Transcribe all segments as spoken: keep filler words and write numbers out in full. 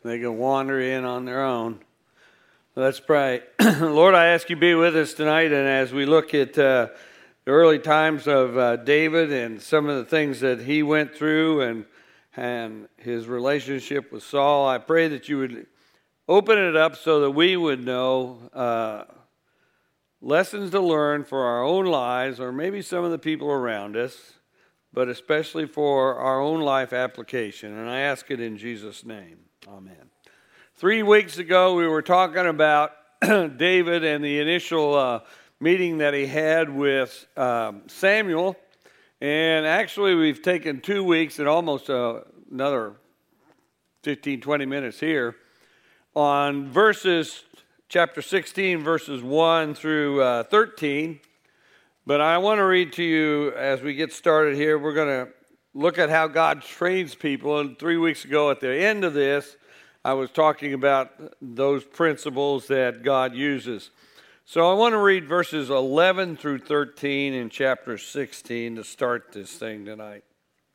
They can wander in on their own. Let's pray. Lord, I ask you to be with us tonight, and as we look at uh, the early times of uh, David and some of the things that he went through and and his relationship with Saul, I pray that you would open it up so that we would know uh, lessons to learn for our own lives, or maybe some of the people around us, but especially for our own life application. And I ask it in Jesus' name. Amen. Three weeks ago, we were talking about David and the initial uh, meeting that he had with um, Samuel. And actually, we've taken two weeks and almost uh, another fifteen, twenty minutes here on verses, chapter sixteen, verses one through uh, thirteen. But I want to read to you as we get started here. We're going to look at how God trains people. And three weeks ago at the end of this, I was talking about those principles that God uses. So I want to read verses eleven through thirteen in chapter sixteen to start this thing tonight.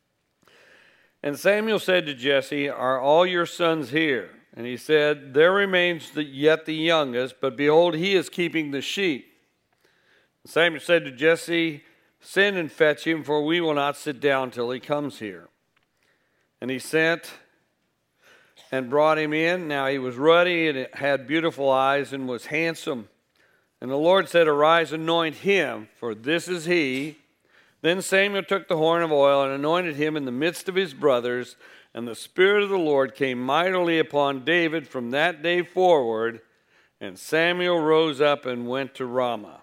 And Samuel said to Jesse, "Are all your sons here?" And he said, "There remains the, yet the youngest, but behold, he is keeping the sheep." And Samuel said to Jesse, "Send and fetch him, for we will not sit down till he comes here." And he sent and brought him in. Now he was ruddy and had beautiful eyes and was handsome. And the Lord said, "Arise, anoint him, for this is he." Then Samuel took the horn of oil and anointed him in the midst of his brothers. And the Spirit of the Lord came mightily upon David from that day forward. And Samuel rose up and went to Ramah.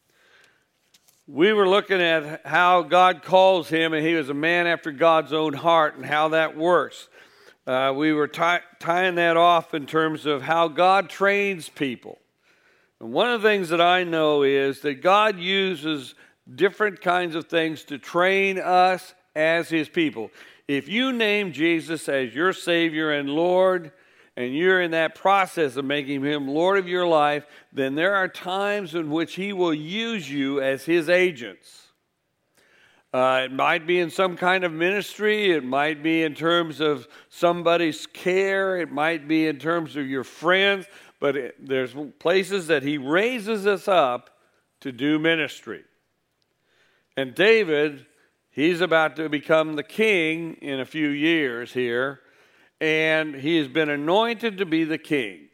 We were looking at how God calls him, and he was a man after God's own heart, and how that works. Uh, we were tie, tying that off in terms of how God trains people. And one of the things that I know is that God uses different kinds of things to train us as his people. If you name Jesus as your Savior and Lord, and you're in that process of making him Lord of your life, then there are times in which he will use you as his agents. Uh, it might be in some kind of ministry. It might be in terms of somebody's care. It might be in terms of your friends. But it, there's places that he raises us up to do ministry. And David, he's about to become the king in a few years here. And he has been anointed to be the king.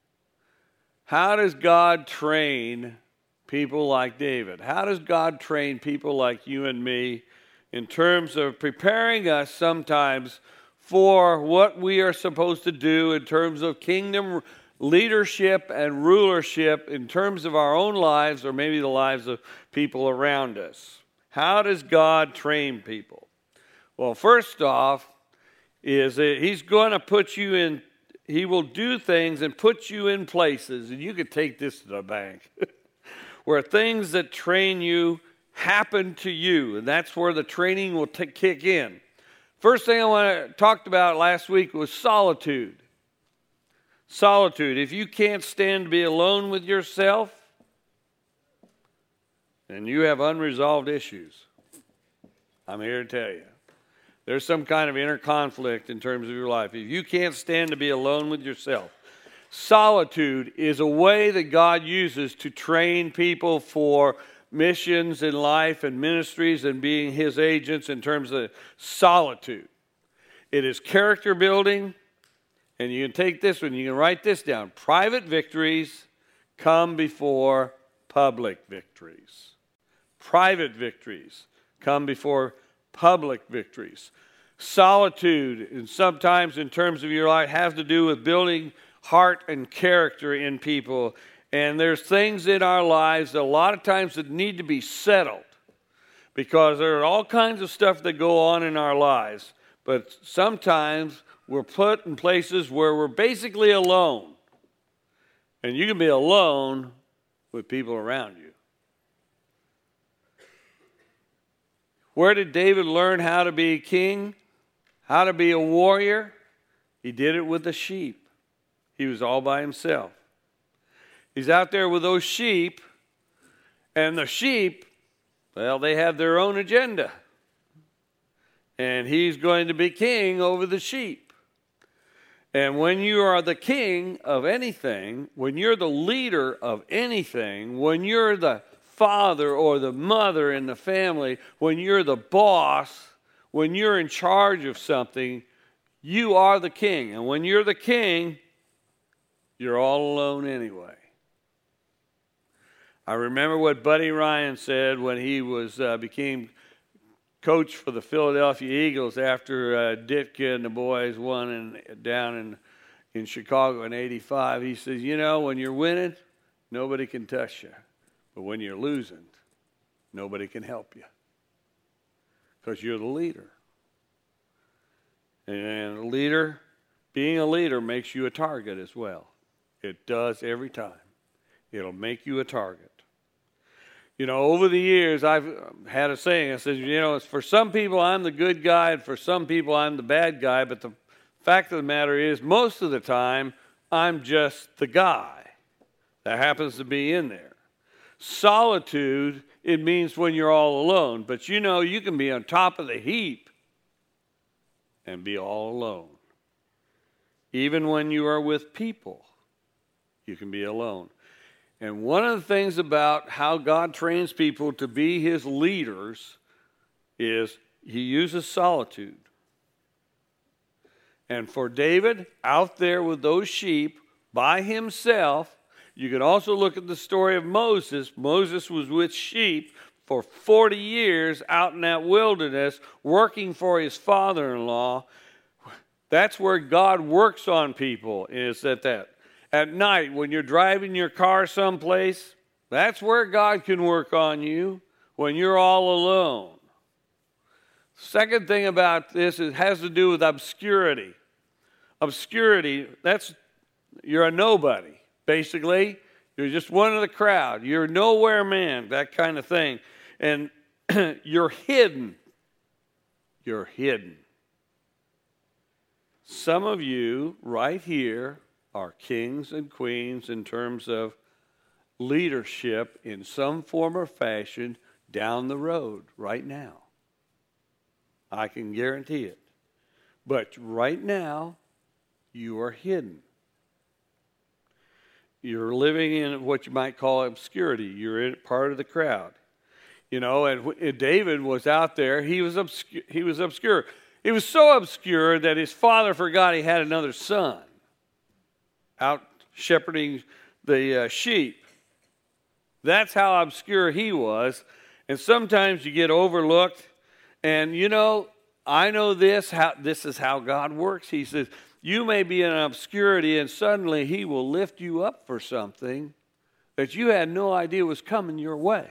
How does God train people like David? How does God train people like you and me in terms of preparing us sometimes for what we are supposed to do in terms of kingdom leadership and rulership, in terms of our own lives or maybe the lives of people around us? How does God train people? Well, first off, is that he's going to put you in, he will do things and put you in places, and you could take this to the bank, where things that train you happen to you, and that's where the training will t- kick in. First thing I want to talk about last week was solitude. Solitude. If you can't stand to be alone with yourself, then you have unresolved issues. I'm here to tell you. There's some kind of inner conflict in terms of your life. If you can't stand to be alone with yourself, solitude is a way that God uses to train people for missions in life and ministries and being his agents in terms of solitude. It is character building, and you can take this one, you can write this down. Private victories come before public victories. Private victories come before public victories. Solitude, and sometimes in terms of your life, has to do with building heart and character in people. And there's things in our lives that a lot of times that need to be settled, because there are all kinds of stuff that go on in our lives. But sometimes we're put in places where we're basically alone. And you can be alone with people around you. Where did David learn how to be king? How to be a warrior? He did it with the sheep. He was all by himself. He's out there with those sheep, and the sheep, well, they have their own agenda. And he's going to be king over the sheep. And when you are the king of anything, when you're the leader of anything, when you're the father or the mother in the family, when you're the boss, when you're in charge of something, you are the king. And when you're the king, you're all alone anyway. I remember what Buddy Ryan said when he was uh, became coach for the Philadelphia Eagles after uh, Ditka and the boys won in, down in, in Chicago in eighty-five. He says, you know, when you're winning, nobody can touch you. But when you're losing, nobody can help you. Because you're the leader. And a leader, being a leader makes you a target as well. It does every time. It'll make you a target. You know, over the years, I've had a saying. I said, you know, it's for some people I'm the good guy, and for some people I'm the bad guy. But the fact of the matter is, most of the time, I'm just the guy that happens to be in there. Solitude, it means when you're all alone. But you know, you can be on top of the heap and be all alone. Even when you are with people, you can be alone. And one of the things about how God trains people to be his leaders is he uses solitude. And for David, out there with those sheep by himself, you can also look at the story of Moses. Moses was with sheep for forty years out in that wilderness, working for his father-in-law. That's where God works on people, is at that. At night, when you're driving your car someplace, that's where God can work on you, when you're all alone. Second thing about this, it has to do with obscurity. Obscurity, that's, you're a nobody, basically. You're just one of the crowd. You're a nowhere man, that kind of thing. And you're hidden. You're hidden. Some of you right here are kings and queens in terms of leadership in some form or fashion down the road right now. I can guarantee it. But right now, you are hidden. You're living in what you might call obscurity. You're in part of the crowd. You know, and David was out there. He was obscure. He was obscure. He was so obscure that his father forgot he had another son out shepherding the uh, sheep. That's how obscure he was. And sometimes you get overlooked. And, you know, I know this. How, this is how God works. He says, you may be in obscurity, and suddenly he will lift you up for something that you had no idea was coming your way.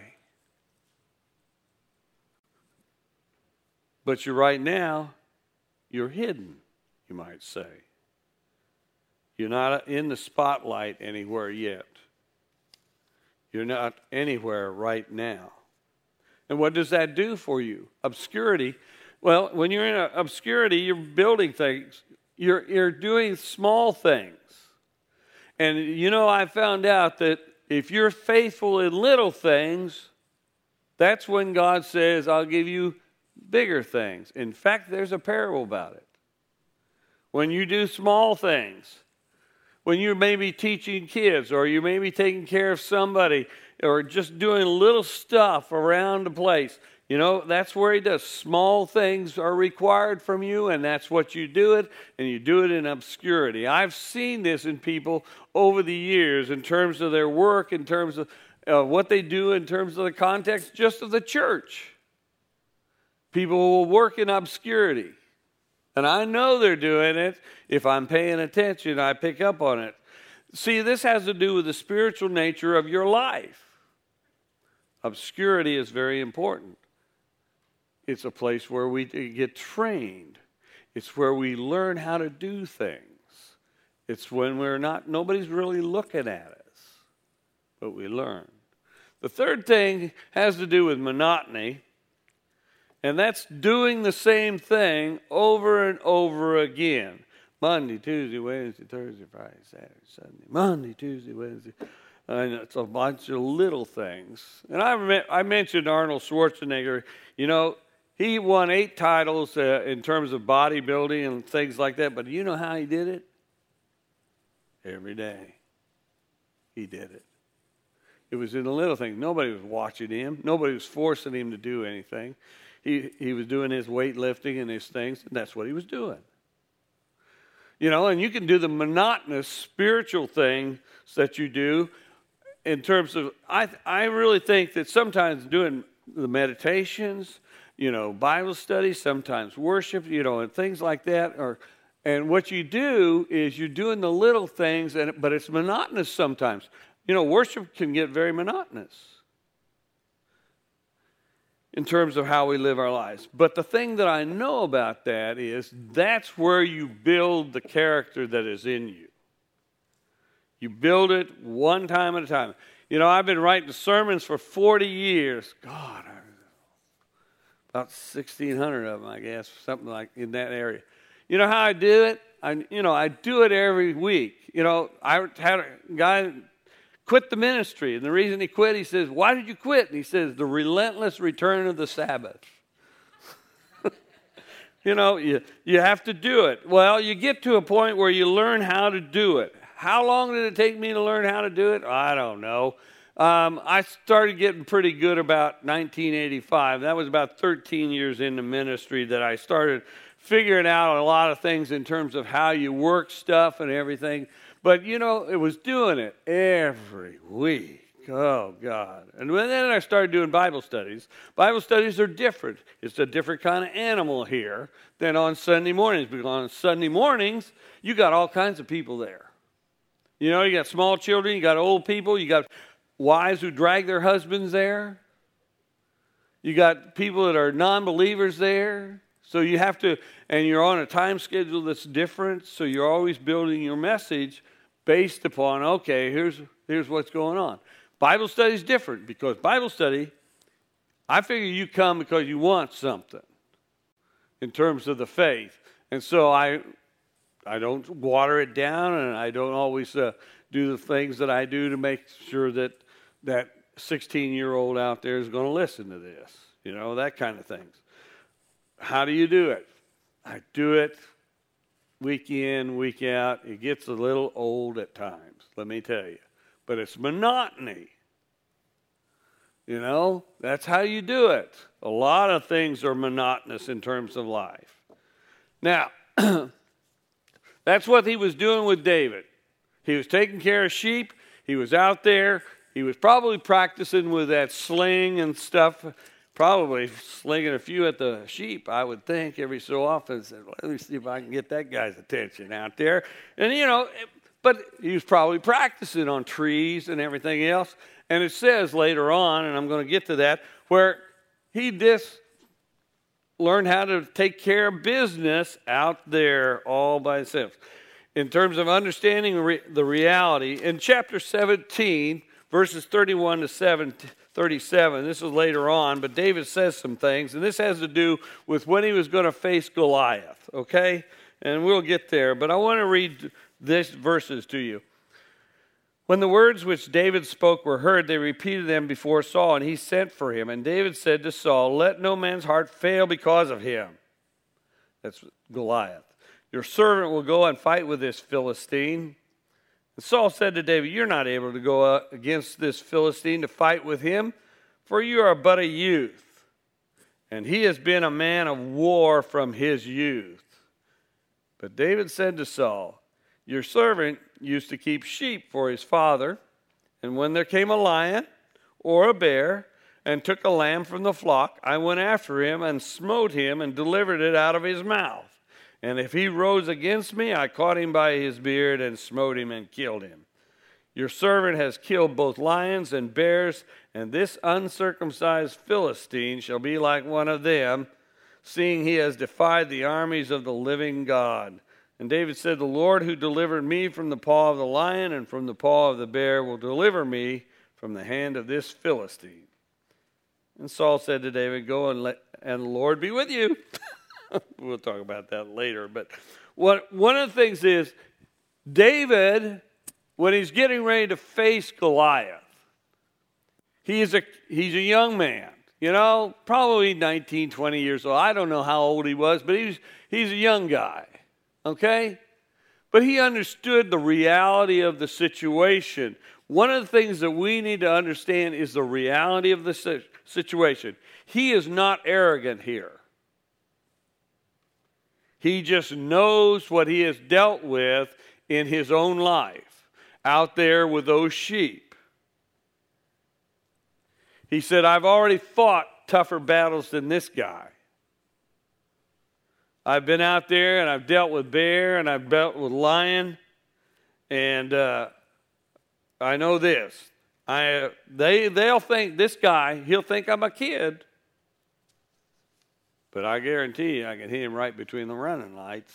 But you're right now, you're hidden, you might say. You're not in the spotlight anywhere yet. You're not anywhere right now. And what does that do for you? Obscurity. Well, when you're in obscurity, you're building things. You're, you're doing small things. And, you know, I found out that if you're faithful in little things, that's when God says, I'll give you bigger things. In fact, there's a parable about it. When you do small things, when you may be teaching kids, or you may be taking care of somebody, or just doing little stuff around the place, you know, that's where he does. Small things are required from you, and that's what you do it, and you do it in obscurity. I've seen this in people over the years in terms of their work, in terms of uh, what they do, in terms of the context just of the church. People will work in obscurity. And I know they're doing it. If I'm paying attention, I pick up on it. See, this has to do with the spiritual nature of your life. Obscurity is very important. It's a place where we get trained. It's where we learn how to do things. It's when we're not, nobody's really looking at us, but we learn. The third thing has to do with monotony. And that's doing the same thing over and over again. Monday, Tuesday, Wednesday, Thursday, Friday, Saturday, Sunday. Monday, Tuesday, Wednesday. And it's a bunch of little things. And I, I mentioned Arnold Schwarzenegger. You know, he won eight titles uh, in terms of bodybuilding and things like that. But do you know how he did it? every day. He did it. It was in the little things. Nobody was watching him. Nobody was forcing him to do anything. He he was doing his weightlifting and his things, and that's what he was doing. You know, and you can do the monotonous spiritual things that you do in terms of, I I really think that sometimes doing the meditations, you know, Bible study, sometimes worship, you know, and things like that are, and what you do is you're doing the little things, and but it's monotonous sometimes. You know, worship can get very monotonous in terms of how we live our lives. But the thing that I know about that is that's where you build the character that is in you. You build it one time at a time. You know, I've been writing sermons for forty years. God, about sixteen hundred of them, I guess, something like in that area. You know how I do it? I, you know, I do it every week. You know, I had a guy quit the ministry, and the reason he quit, he says, "Why did you quit?" And he says, "The relentless return of the Sabbath." You know, you, you have to do it. Well, you get to a point where you learn how to do it. How long did it take me to learn how to do it? I don't know. Um, I started getting pretty good about nineteen eighty-five. That was about thirteen years into ministry that I started figuring out a lot of things in terms of how you work stuff and everything. But, you know, it was doing it every week. Oh, God. And then I started doing Bible studies. Bible studies are different. It's a different kind of animal here than on Sunday mornings. Because on Sunday mornings, you got all kinds of people there. You know, you got small children, you got old people, you got wives who drag their husbands there. You got people that are non-believers there. So you have to, and you're on a time schedule that's different, so you're always building your message based upon, okay, here's here's what's going on. Bible study is different because Bible study, I figure you come because you want something in terms of the faith. And so I I don't water it down, and I don't always uh, do the things that I do to make sure that that sixteen-year-old out there is going to listen to this, you know, that kind of things. How do you do it? I do it week in, week out. It gets a little old at times, let me tell you. But it's monotony. You know, that's how you do it. A lot of things are monotonous in terms of life. Now, that's what he was doing with David. He was taking care of sheep. He was out there. He was probably practicing with that sling and stuff. Probably slinging a few at the sheep, I would think, every so often. Said, well, let me see if I can get that guy's attention out there. And, you know, but he was probably practicing on trees and everything else. And it says later on, and I'm going to get to that, where he just learned how to take care of business out there all by himself. In terms of understanding re- the reality, in chapter seventeen, verses thirty-one to thirty-seven, this is later on, but David says some things, and this has to do with when he was going to face Goliath, okay? And we'll get there, but I want to read these verses to you. When the words which David spoke were heard, they repeated them before Saul, and he sent for him. And David said to Saul, "Let no man's heart fail because of him." That's Goliath. "Your servant will go and fight with this Philistine." And Saul said to David, "You're not able to go against this Philistine to fight with him, for you are but a youth, and he has been a man of war from his youth." But David said to Saul, "Your servant used to keep sheep for his father, and when there came a lion or a bear and took a lamb from the flock, I went after him and smote him and delivered it out of his mouth. And if he rose against me, I caught him by his beard and smote him and killed him. Your servant has killed both lions and bears, and this uncircumcised Philistine shall be like one of them, seeing he has defied the armies of the living God." And David said, "The Lord who delivered me from the paw of the lion and from the paw of the bear will deliver me from the hand of this Philistine." And Saul said to David, "Go and let and the Lord be with you." We'll talk about that later. But what, one of the things is, David, when he's getting ready to face Goliath, he's a, he's a young man, you know, probably nineteen, twenty years old. I don't know how old he was, but he's, he's a young guy, okay? But he understood the reality of the situation. One of the things that we need to understand is the reality of the situation. He is not arrogant here. He just knows what he has dealt with in his own life, out there with those sheep. He said, I've already fought tougher battles than this guy. I've been out there and I've dealt with bear and I've dealt with lion. And uh, I know this. I they, they'll think, this guy, he'll think I'm a kid. But I guarantee you I can hit him right between the running lights.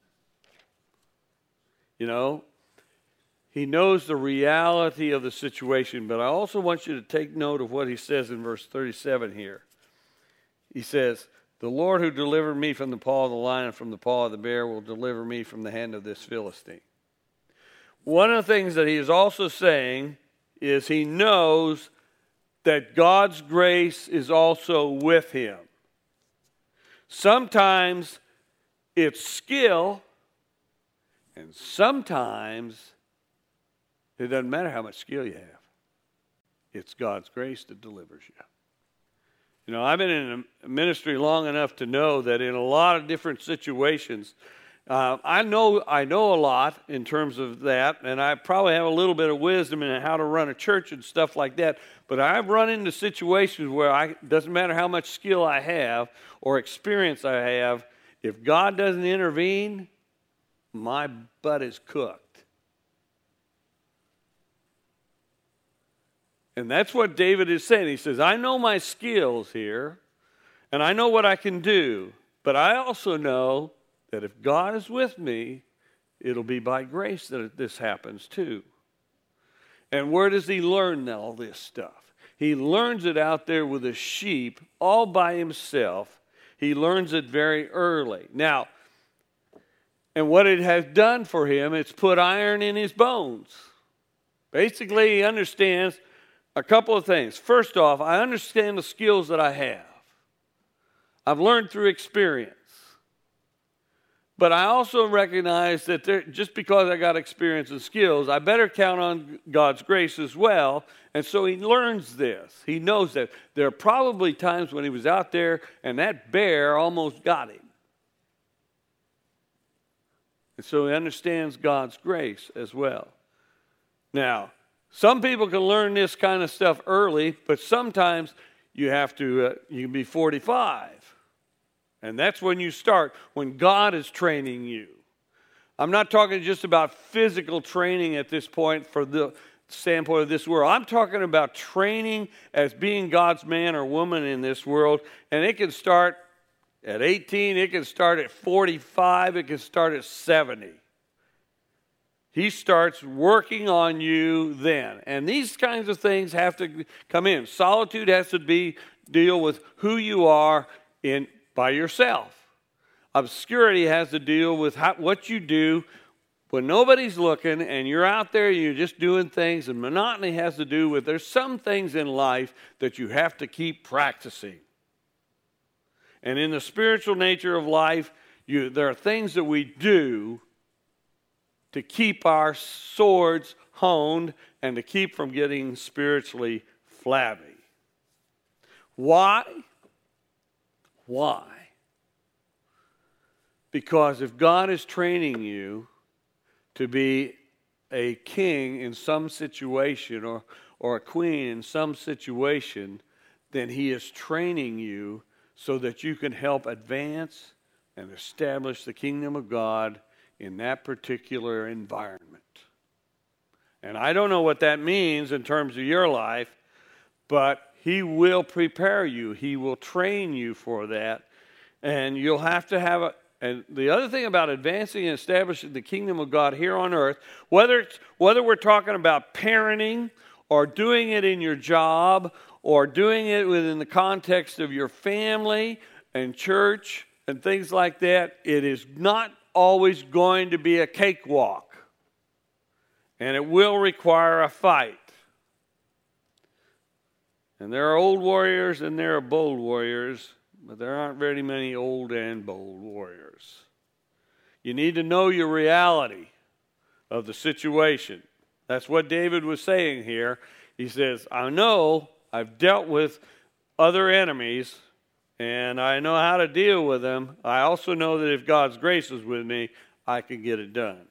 You know, he knows the reality of the situation, but I also want you to take note of what he says in verse thirty-seven here. He says, the Lord who delivered me from the paw of the lion and from the paw of the bear will deliver me from the hand of this Philistine. One of the things that he is also saying is he knows that God's grace is also with him. Sometimes it's skill, and sometimes it doesn't matter how much skill you have. It's God's grace that delivers you. You know, I've been in a ministry long enough to know that in a lot of different situations, uh, I know I know a lot in terms of that, and I probably have a little bit of wisdom in how to run a church and stuff like that. But I've run into situations where I doesn't matter how much skill I have or experience I have, if God doesn't intervene, my butt is cooked. And that's what David is saying. He says, I know my skills here, and I know what I can do, but I also know that if God is with me, it'll be by grace that this happens too. And where does he learn all this stuff? He learns it out there with the sheep all by himself. He learns it very early. Now, and what it has done for him, it's put iron in his bones. Basically, he understands a couple of things. First off, I understand the skills that I have. I've learned through experience. But I also recognize that there, just because I got experience and skills, I better count on God's grace as well. And so he learns this. He knows that there are probably times when he was out there and that bear almost got him. And so he understands God's grace as well. Now, some people can learn this kind of stuff early, but sometimes you have to, uh, you can be forty-five. And that's when you start, when God is training you. I'm not talking just about physical training at this point for the standpoint of this world. I'm talking about training as being God's man or woman in this world. And it can start at eighteen, it can start at forty-five, it can start at seventy. He starts working on you then. And these kinds of things have to come in. Solitude has to be deal with who you are in by yourself. Obscurity has to deal with how, what you do when nobody's looking and you're out there and you're just doing things. And monotony has to do with there's some things in life that you have to keep practicing. And in the spiritual nature of life, you, there are things that we do to keep our swords honed and to keep from getting spiritually flabby. Why? Why? Because if God is training you to be a king in some situation or, or a queen in some situation, then he is training you so that you can help advance and establish the kingdom of God in that particular environment. And I don't know what that means in terms of your life, but he will prepare you. He will train you for that. And you'll have to have a, and the other thing about advancing and establishing the kingdom of God here on earth, whether it's, whether we're talking about parenting or doing it in your job or doing it within the context of your family and church and things like that, it is not always going to be a cakewalk. And it will require a fight. And there are old warriors and there are bold warriors, but there aren't very many old and bold warriors. You need to know your reality. of the situation. That's what David was saying here. He says, I know I've dealt with other enemies, and I know how to deal with them. I also know that if God's grace is with me, I can get it done.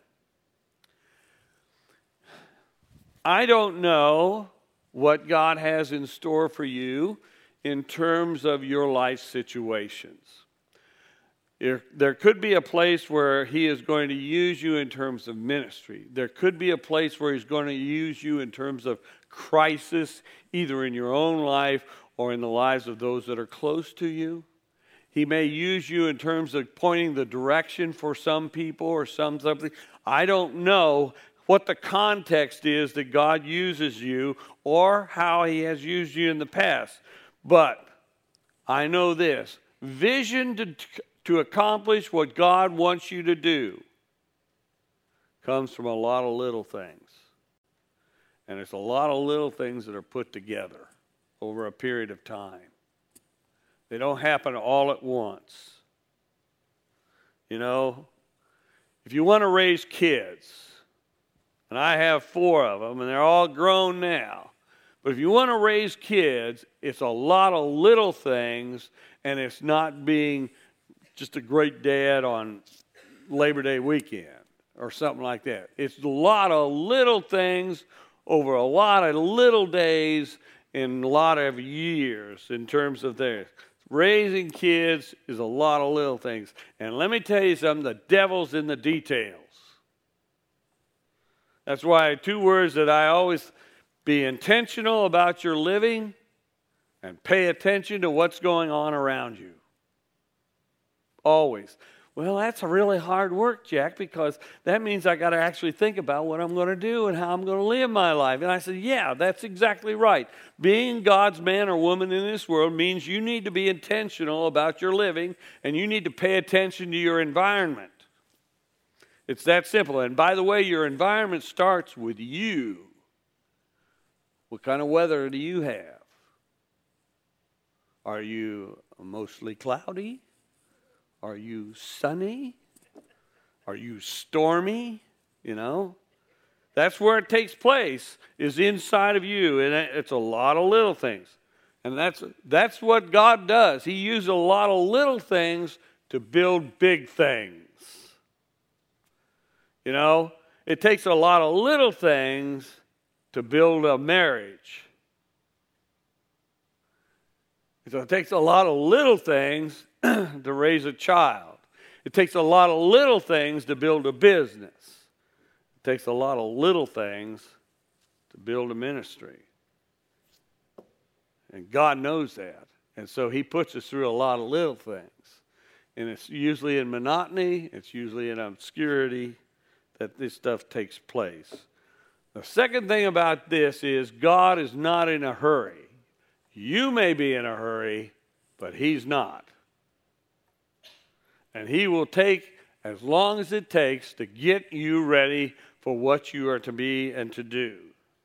I don't know what God has in store for you in terms of your life situations. There could be a place where he is going to use you in terms of ministry. There could be a place where he's going to use you in terms of crisis, either in your own life or in the lives of those that are close to you. He may use you in terms of pointing the direction for some people or some something. I don't know what the context is that God uses you or how he has used you in the past. But I know this. Vision to, to accomplish what God wants you to do comes from a lot of little things. And it's a lot of little things that are put together over a period of time. They don't happen all at once. You know, if you want to raise kids, and I have four of them, and they're all grown now, but if you want to raise kids, it's a lot of little things, and it's not being just a great dad on Labor Day weekend or something like that. It's a lot of little things over a lot of little days in a lot of years in terms of theirs. Raising kids is a lot of little things. And let me tell you something, the devil's in the details. That's why two words that I always be intentional about your living and pay attention to what's going on around you. Always. Well, that's a really hard work, Jack, because that means I got to actually think about what I'm going to do and how I'm going to live my life. And I said, yeah, that's exactly right. Being God's man or woman in this world means you need to be intentional about your living, and you need to pay attention to your environment. It's that simple. And by the way, your environment starts with you. What kind of weather do you have? Are you mostly cloudy? Are you sunny? Are you stormy? You know? That's where it takes place, is inside of you. And it's a lot of little things. And that's that's what God does. He uses a lot of little things to build big things. You know? It takes a lot of little things to build a marriage. So it takes a lot of little things to raise a child. It takes a lot of little things to build a business. It takes a lot of little things to build a ministry. And God knows that. And so he puts us through a lot of little things. And it's usually in monotony, it's usually in obscurity that this stuff takes place. The second thing about this is God is not in a hurry. You may be in a hurry, but he's not. And he will take as long as it takes to get you ready for what you are to be and to do.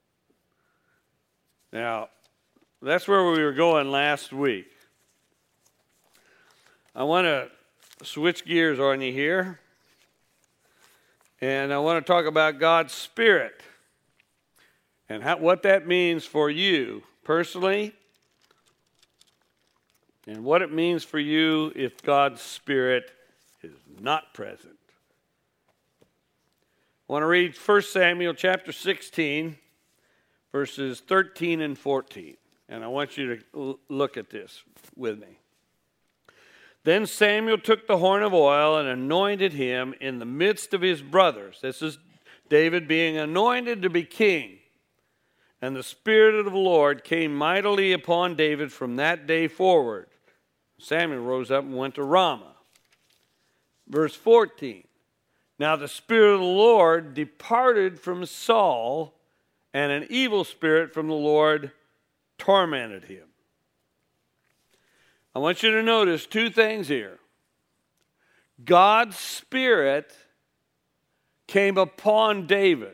Now, that's where we were going last week. I want to switch gears on you here. And I want to talk about God's Spirit and how, what that means for you personally, and what it means for you if God's Spirit is not present. I want to read First Samuel chapter sixteen, verses thirteen and fourteen. And I want you to look at this with me. Then Samuel took the horn of oil and anointed him in the midst of his brothers. This is David being anointed to be king. And the Spirit of the Lord came mightily upon David from that day forward. Samuel rose up and went to Ramah. Verse fourteen. Now the Spirit of the Lord departed from Saul, and an evil spirit from the Lord tormented him. I want you to notice two things here. God's Spirit came upon David,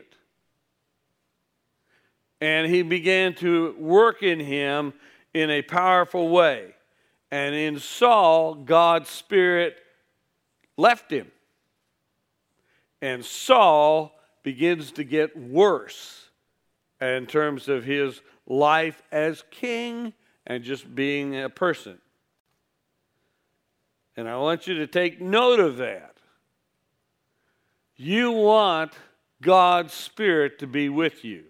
and he began to work in him in a powerful way. And in Saul, God's Spirit left him. And Saul begins to get worse in terms of his life as king and just being a person. And I want you to take note of that. You want God's Spirit to be with you.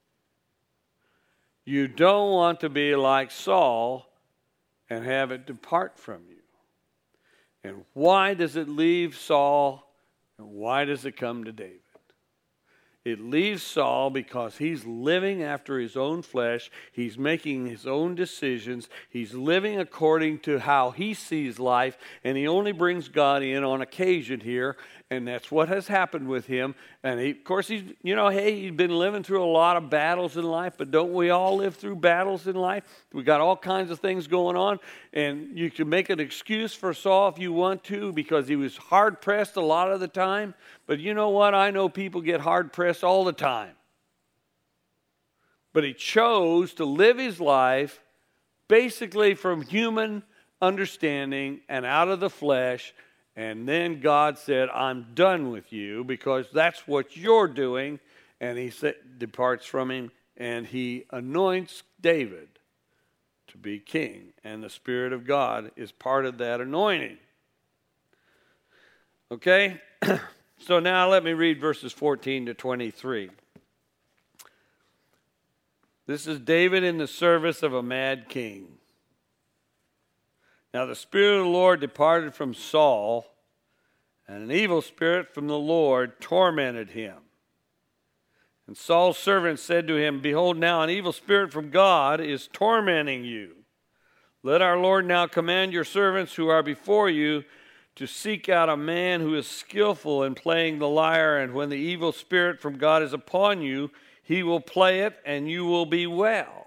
You don't want to be like Saul and have it depart from you. And why does it leave Saul, and why does it come to David? It leaves Saul because he's living after his own flesh. He's making his own decisions. He's living according to how he sees life. And he only brings God in on occasion here. And that's what has happened with him. And he, of course, he's, you know, hey, he's been living through a lot of battles in life. But don't we all live through battles in life? We got all kinds of things going on. And you can make an excuse for Saul if you want to, because he was hard pressed a lot of the time. But you know what? I know people get hard pressed all the time. But he chose to live his life basically from human understanding and out of the flesh. And then God said, I'm done with you because that's what you're doing. And he departs from him and he anoints David to be king. And the Spirit of God is part of that anointing. Okay? So now let me read verses fourteen to twenty-three. This is David in the service of a mad king. Now the Spirit of the Lord departed from Saul, and an evil spirit from the Lord tormented him. And Saul's servant said to him, Behold, now an evil spirit from God is tormenting you. Let our Lord now command your servants who are before you to seek out a man who is skillful in playing the lyre, and when the evil spirit from God is upon you, he will play it, and you will be well.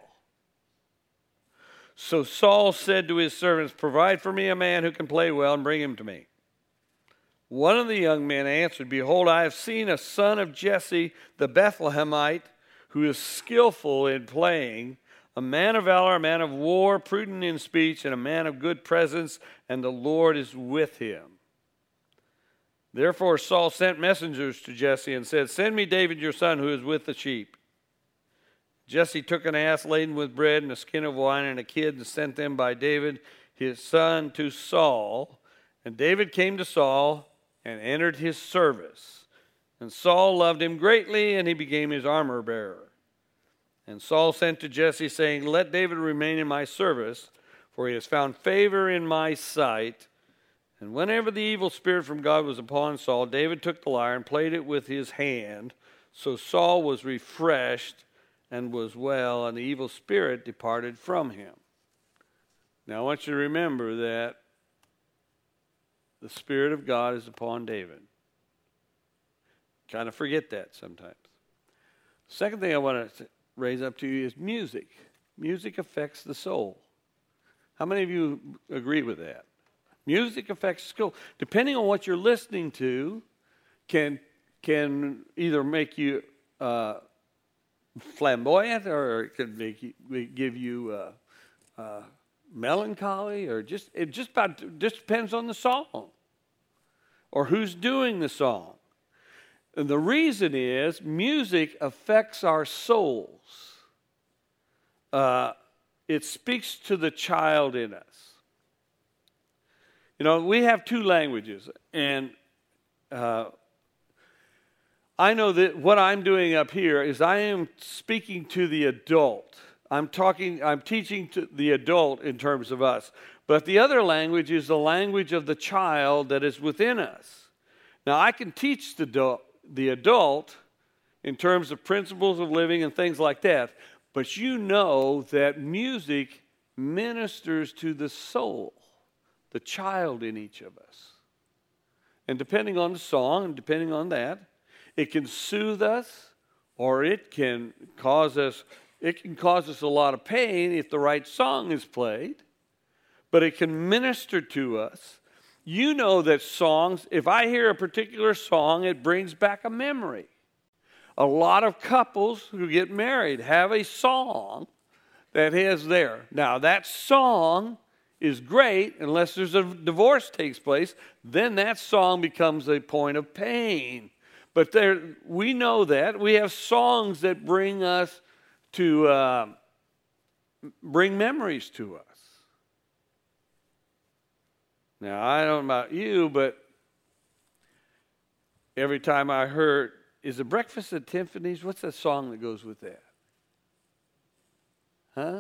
So Saul said to his servants, Provide for me a man who can play well, and bring him to me. One of the young men answered, Behold, I have seen a son of Jesse the Bethlehemite, who is skillful in playing, a man of valor, a man of war, prudent in speech, and a man of good presence, and the Lord is with him. Therefore Saul sent messengers to Jesse and said, Send me David your son, who is with the sheep. Jesse took an ass laden with bread and a skin of wine and a kid, and sent them by David his son to Saul. And David came to Saul and entered his service. And Saul loved him greatly, and he became his armor bearer. And Saul sent to Jesse, saying, Let David remain in my service, for he has found favor in my sight. And whenever the evil spirit from God was upon Saul, David took the lyre and played it with his hand. So Saul was refreshed and was well, and the evil spirit departed from him. Now I want you to remember that the Spirit of God is upon David. Kind of forget that sometimes. Second thing I want to raise up to you is music. Music affects the soul. How many of you agree with that? Music affects the soul. Depending on what you're listening to, can can either make you uh, flamboyant, or it can make you, give you uh, uh, melancholy, or just it just about just depends on the song or who's doing the song. And the reason is music affects our souls. Uh, it speaks to the child in us. You know, we have two languages, and uh, I know that what I'm doing up here is I am speaking to the adult. I'm talking, I'm teaching to the adult in terms of us. But the other language is the language of the child that is within us. Now, I can teach the adult, the adult in terms of principles of living and things like that. But you know that music ministers to the soul, the child in each of us. And depending on the song and depending on that, it can soothe us, or it can cause us, it can cause us a lot of pain if the right song is played, but it can minister to us. You know that songs, if I hear a particular song, it brings back a memory. A lot of couples who get married have a song that is there. Now, that song is great unless there's a divorce takes place. Then that song becomes a point of pain. But there, we know that. We have songs that bring us to, uh, bring memories to us. Now, I don't know about you, but every time I heard, is the Breakfast at Tiffany's, what's that song that goes with that? Huh?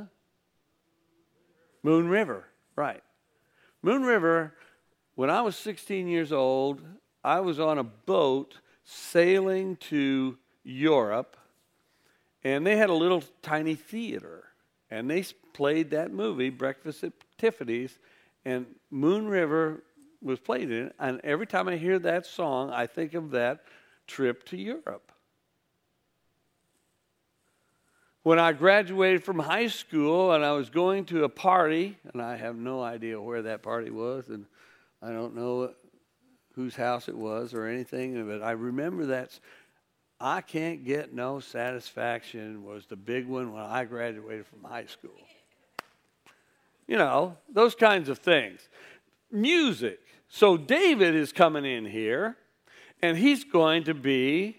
Moon River, right. Moon River, when I was sixteen years old, I was on a boat sailing to Europe, and they had a little tiny theater, and they played that movie, Breakfast at Tiffany's, and Moon River was played in it, and every time I hear that song, I think of that trip to Europe. When I graduated from high school and I was going to a party, and I have no idea where that party was, and I don't know whose house it was or anything, but I remember that I Can't Get No Satisfaction was the big one when I graduated from high school. You know, those kinds of things. Music. So David is coming in here, and he's going to be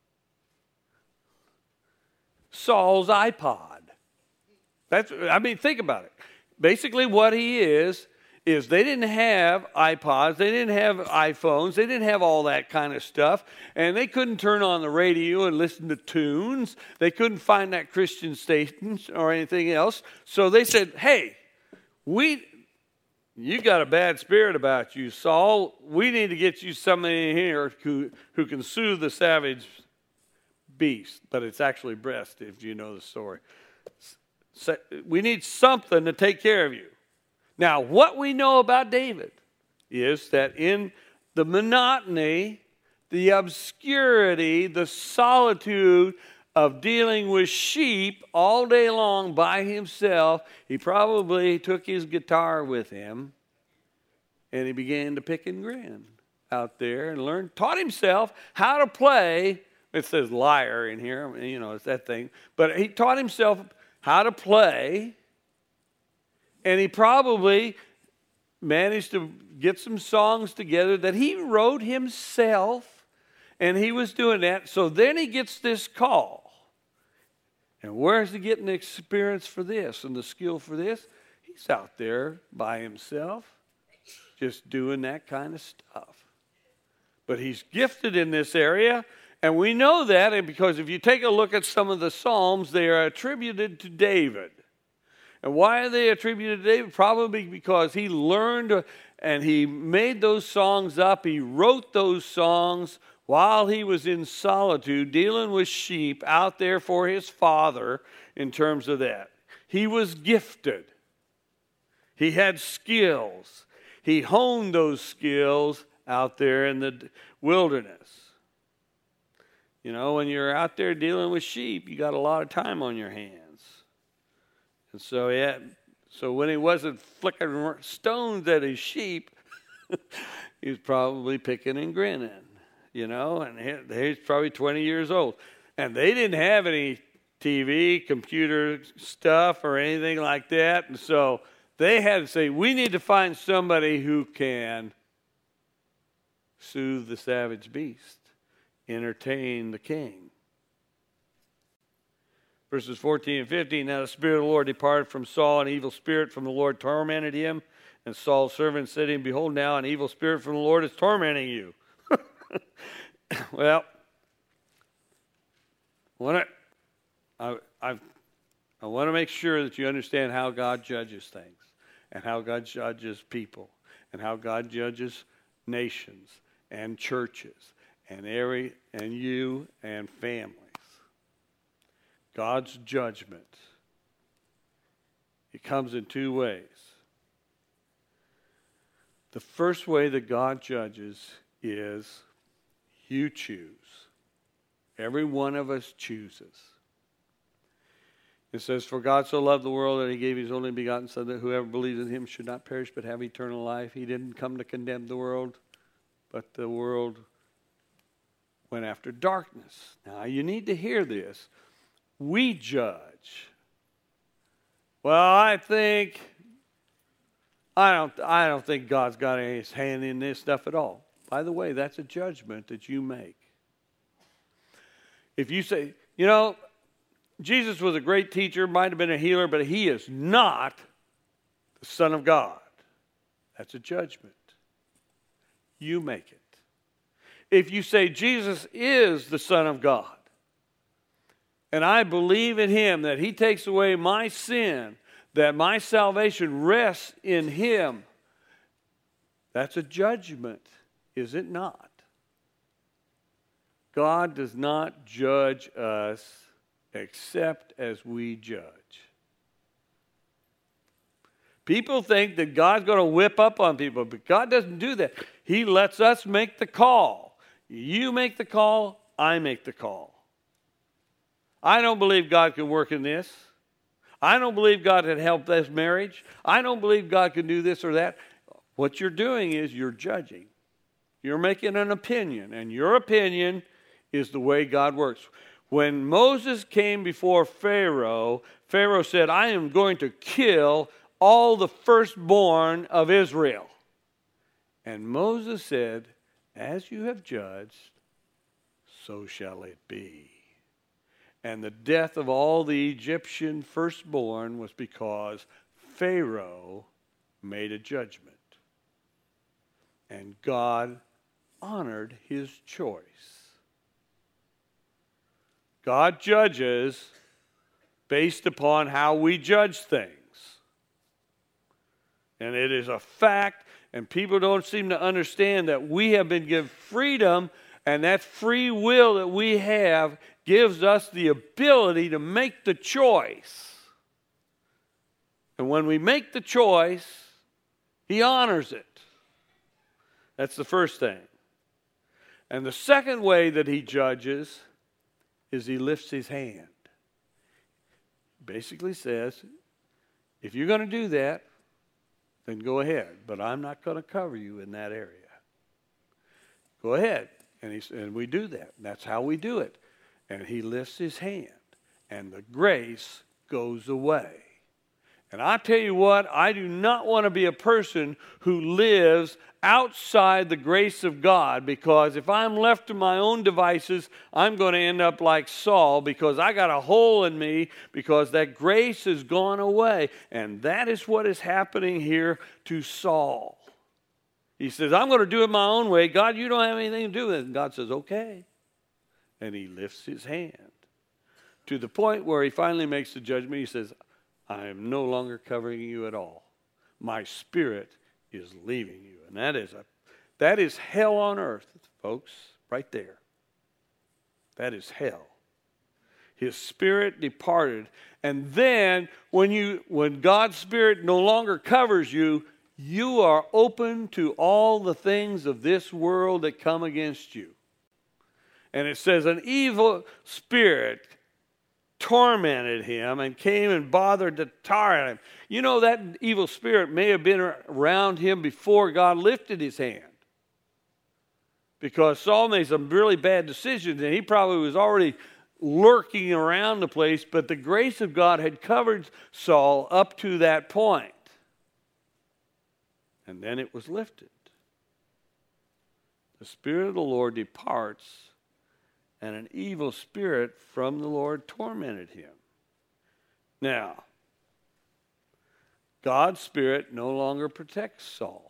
Saul's iPod. That's, I mean, think about it. Basically what he is, is they didn't have iPods, they didn't have iPhones, they didn't have all that kind of stuff, and they couldn't turn on the radio and listen to tunes. They couldn't find that Christian station or anything else. So they said, hey, we, you got a bad spirit about you, Saul. We need to get you somebody in here who, who can soothe the savage beast, but it's actually breast, if you know the story. So we need something to take care of you. Now, what we know about David is that in the monotony, the obscurity, the solitude of dealing with sheep all day long by himself, he probably took his guitar with him and he began to pick and grin out there and learned, taught himself how to play. It says lyre in here, I mean, you know, it's that thing. But he taught himself how to play, and he probably managed to get some songs together that he wrote himself, and he was doing that. So then he gets this call. And where's he getting the experience for this and the skill for this? He's out there by himself, just doing that kind of stuff. But he's gifted in this area. And we know that because if you take a look at some of the Psalms, they are attributed to David. And why are they attributed to David? Probably because he learned and he made those songs up. He wrote those songs while he was in solitude, dealing with sheep out there for his father in terms of that. He was gifted. He had skills. He honed those skills out there in the wilderness. You know, when you're out there dealing with sheep, you got a lot of time on your hands. And so, yeah, so when he wasn't flicking stones at his sheep, he was probably picking and grinning, you know, and he, he's probably twenty years old. And they didn't have any T V, computer stuff or anything like that. And so they had to say, we need to find somebody who can soothe the savage beast, entertain the king. Verses fourteen and fifteen, now the Spirit of the Lord departed from Saul, an evil spirit from the Lord tormented him. And Saul's servant said to him, behold, now an evil spirit from the Lord is tormenting you. Well, when I, I, I, I want to make sure that you understand how God judges things and how God judges people and how God judges nations and churches and every and you and families. God's judgment, it comes in two ways. The first way that God judges is you choose. Every one of us chooses. It says, for God so loved the world that he gave his only begotten Son, that whoever believes in him should not perish but have eternal life. He didn't come to condemn the world, but the world went after darkness. Now, you need to hear this. We judge. Well, I think, I don't, I don't think God's got any hand in this stuff at all. By the way, that's a judgment that you make. If you say, you know, Jesus was a great teacher, might have been a healer, but he is not the Son of God. That's a judgment. You make it. If you say Jesus is the Son of God, and I believe in him, that he takes away my sin, that my salvation rests in him, that's a judgment, is it not? God does not judge us except as we judge. People think that God's going to whip up on people, but God doesn't do that. He lets us make the call. You make the call, I make the call. I don't believe God can work in this. I don't believe God can help this marriage. I don't believe God can do this or that. What you're doing is you're judging. You're making an opinion, and your opinion is the way God works. When Moses came before Pharaoh, Pharaoh said, I am going to kill all the firstborn of Israel. And Moses said, as you have judged, so shall it be. And the death of all the Egyptian firstborn was because Pharaoh made a judgment. And God honored his choice. God judges based upon how we judge things. And it is a fact, and people don't seem to understand that we have been given freedom, and that free will that we have gives us the ability to make the choice. And when we make the choice, he honors it. That's the first thing. And the second way that he judges is he lifts his hand. Basically says, if you're going to do that, then go ahead. But I'm not going to cover you in that area. Go ahead. And, he, and we do that. That's how we do it. And he lifts his hand. And the grace goes away. And I tell you what, I do not want to be a person who lives outside the grace of God, because if I'm left to my own devices, I'm going to end up like Saul, because I got a hole in me because that grace has gone away. And that is what is happening here to Saul. He says, I'm going to do it my own way. God, you don't have anything to do with it. And God says, okay. And he lifts his hand to the point where he finally makes the judgment. He says, I am no longer covering you at all. My spirit is leaving you. And that is a that is hell on earth, folks, right there. That is hell. His spirit departed. And then when you when God's spirit no longer covers you, you are open to all the things of this world that come against you. And it says an evil spirit tormented him and came and bothered to tar him. You know, that evil spirit may have been around him before God lifted his hand, because Saul made some really bad decisions and he probably was already lurking around the place, but the grace of God had covered Saul up to that point. And then it was lifted. The Spirit of the Lord departs, and an evil spirit from the Lord tormented him. Now, God's Spirit no longer protects Saul.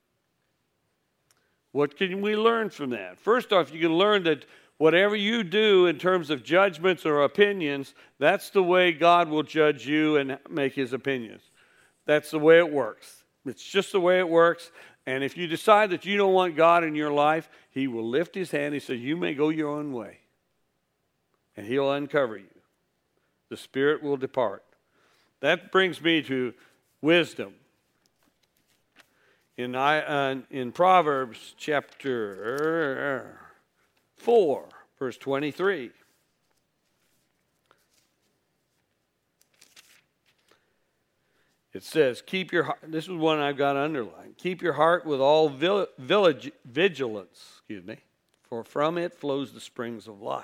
What can we learn from that? First off, you can learn that whatever you do in terms of judgments or opinions, that's the way God will judge you and make his opinions. That's the way it works. It's just the way it works. And if you decide that you don't want God in your life, he will lift his hand. He says, you may go your own way. And he'll uncover you. The Spirit will depart. That brings me to wisdom. In, uh, in Proverbs chapter four, verse twenty-three. It says, keep your heart, this is one I've got underlined. Keep your heart with all vil, village, vigilance, excuse me, for from it flows the springs of life.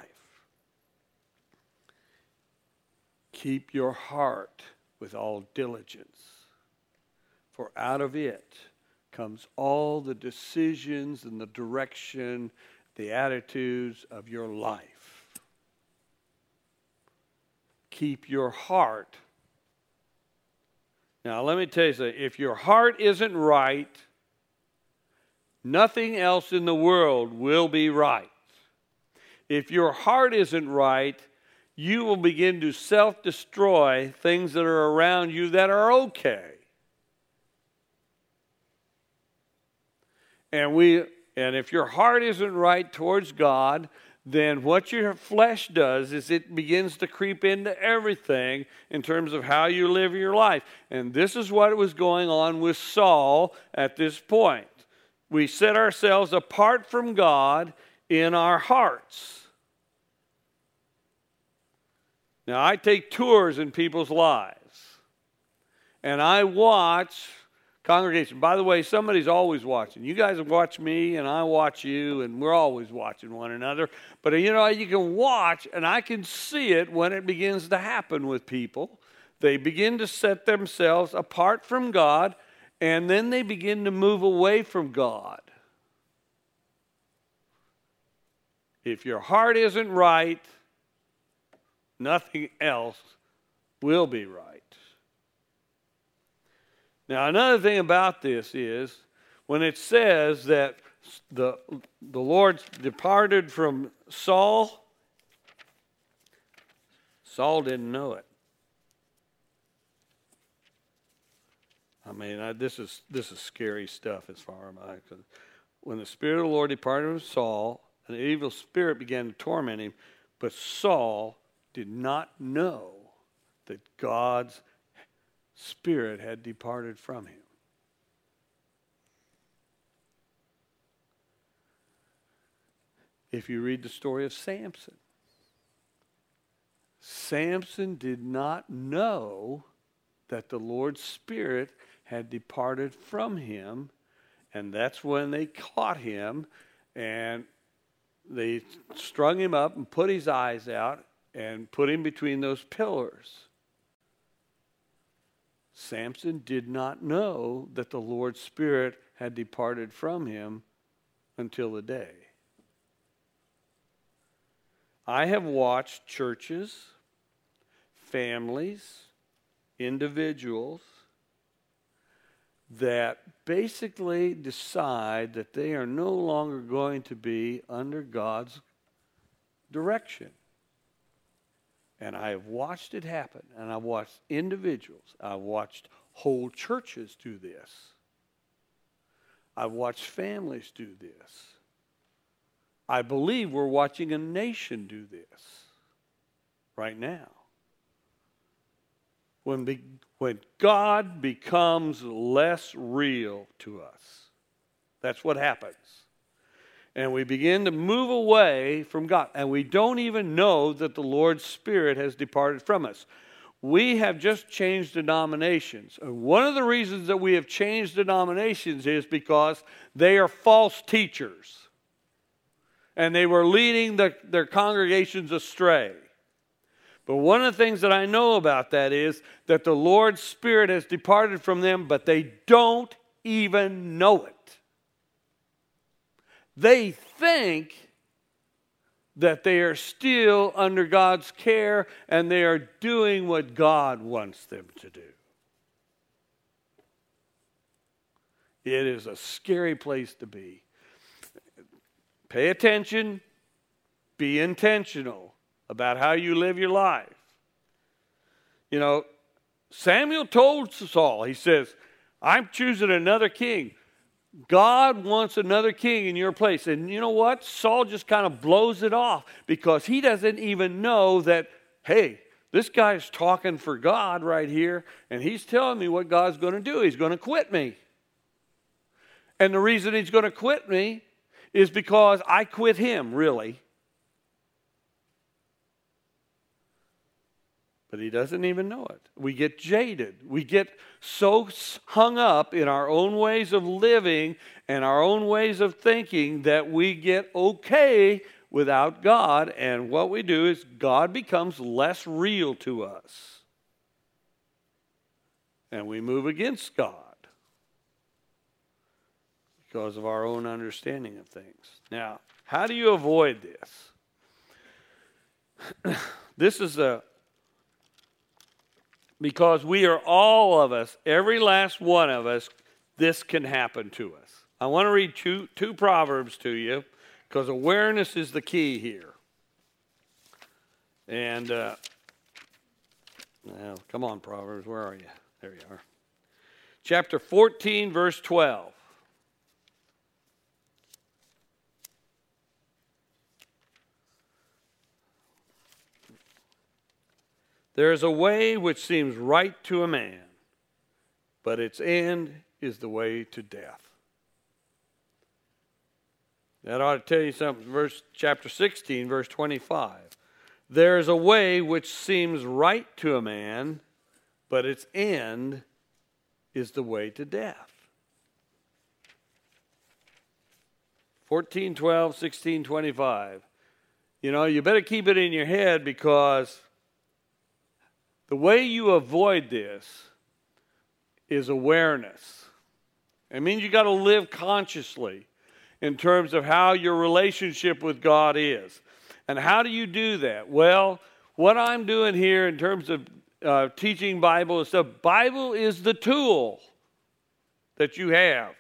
Keep your heart with all diligence, for out of it comes all the decisions and the direction, the attitudes of your life. keep your heart. Now, let me tell you something. If your heart isn't right, nothing else in the world will be right. If your heart isn't right, you will begin to self-destroy things that are around you that are okay. And we, and if your heart isn't right towards God, then what your flesh does is it begins to creep into everything in terms of how you live your life. And this is what was going on with Saul at this point. We set ourselves apart from God in our hearts. Now, I take tours in people's lives, and I watch congregation. By the way, somebody's always watching. You guys watch me, and I watch you, and we're always watching one another. But, you know, you can watch, and I can see it when it begins to happen with people. They begin to set themselves apart from God, and then they begin to move away from God. If your heart isn't right, nothing else will be right. Now, another thing about this is when it says that the, the Lord departed from Saul, Saul didn't know it. I mean, I, this is this is scary stuff as far as I'm concerned. When the Spirit of the Lord departed from Saul, an evil spirit began to torment him, but Saul did not know that God's Spirit had departed from him. If you read the story of Samson, Samson did not know that the Lord's Spirit had departed from him, and that's when they caught him, and they strung him up and put his eyes out and put him between those pillars. Samson did not know that the Lord's Spirit had departed from him until the day. I have watched churches, families, individuals that basically decide that they are no longer going to be under God's direction. And I have watched it happen. And I've watched individuals. I've watched whole churches do this. I've watched families do this. I believe we're watching a nation do this right now. When, be, when God becomes less real to us, that's what happens. And we begin to move away from God. And we don't even know that the Lord's Spirit has departed from us. We have just changed denominations. And one of the reasons that we have changed denominations is because they are false teachers. And they were leading the, their congregations astray. But one of the things that I know about that is that the Lord's Spirit has departed from them, but they don't even know it. They think that they are still under God's care and they are doing what God wants them to do. It is a scary place to be. Pay attention. Be intentional about how you live your life. You know, Samuel told Saul, he says, I'm choosing another king. God wants another king in your place. And you know what? Saul just kind of blows it off because he doesn't even know that, hey, this guy's talking for God right here, and he's telling me what God's going to do. He's going to quit me. And the reason he's going to quit me is because I quit him, really. But he doesn't even know it. We get jaded. We get so hung up in our own ways of living and our own ways of thinking that we get okay without God. And what we do is God becomes less real to us. And we move against God because of our own understanding of things. Now, how do you avoid this? This is a Because we are all of us, every last one of us, this can happen to us. I want to read two, two Proverbs to you because awareness is the key here. And, uh, now, come on, Proverbs, where are you? There you are. Chapter fourteen, verse twelve. There is a way which seems right to a man, but its end is the way to death. That ought to tell you something. Verse chapter sixteen, verse twenty-five. There is a way which seems right to a man, but its end is the way to death. fourteen, twelve, sixteen, twenty-five. You know, you better keep it in your head because the way you avoid this is awareness. It means you got to live consciously in terms of how your relationship with God is. And how do you do that? Well, what I'm doing here in terms of uh, teaching Bible and stuff, Bible is the tool that you have.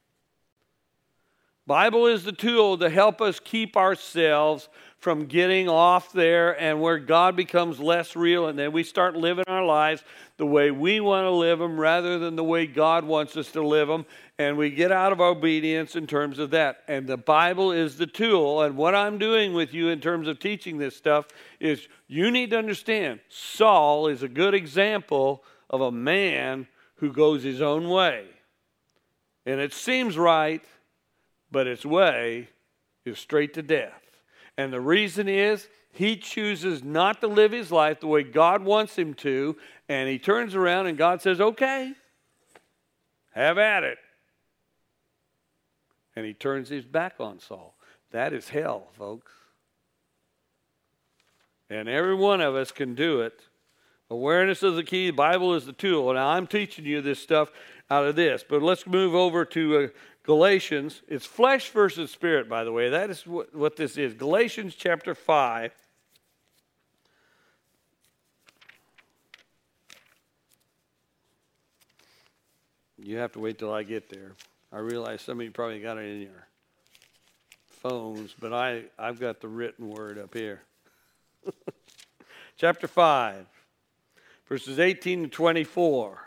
Bible is the tool to help us keep ourselves from getting off there and where God becomes less real, and then we start living our lives the way we want to live them rather than the way God wants us to live them, and we get out of obedience in terms of that. And the Bible is the tool, and what I'm doing with you in terms of teaching this stuff is you need to understand Saul is a good example of a man who goes his own way. And it seems right, but its way is straight to death. And the reason is he chooses not to live his life the way God wants him to, and he turns around and God says, okay, have at it. And he turns his back on Saul. That is hell, folks. And every one of us can do it. Awareness is the key. The Bible is the tool. Now, I'm teaching you this stuff out of this, but let's move over to uh, Galatians. It's flesh versus spirit, by the way. That is what, what this is. Galatians chapter five. You have to wait till I get there. I realize some of you probably got it in your phones, but I, I've got the written word up here. Chapter five, verses eighteen to twenty-four.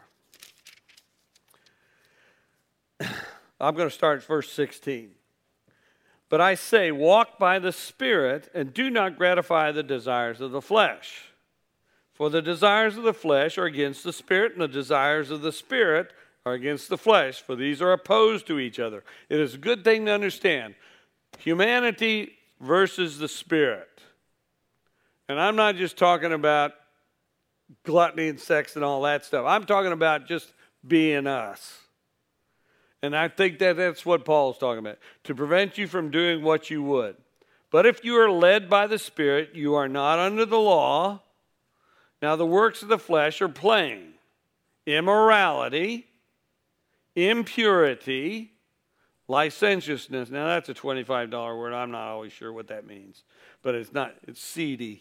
I'm going to start at verse sixteen. But I say, walk by the Spirit, and do not gratify the desires of the flesh. For the desires of the flesh are against the Spirit, and the desires of the Spirit are against the flesh, for these are opposed to each other. It is a good thing to understand humanity versus the Spirit. And I'm not just talking about gluttony and sex and all that stuff. I'm talking about just being us. And I think that that's what Paul's talking about, to prevent you from doing what you would. But if you are led by the Spirit, you are not under the law. Now the works of the flesh are plain: immorality, impurity, licentiousness. Now that's a twenty-five dollar word. I'm not always sure what that means. But it's not, it's seedy.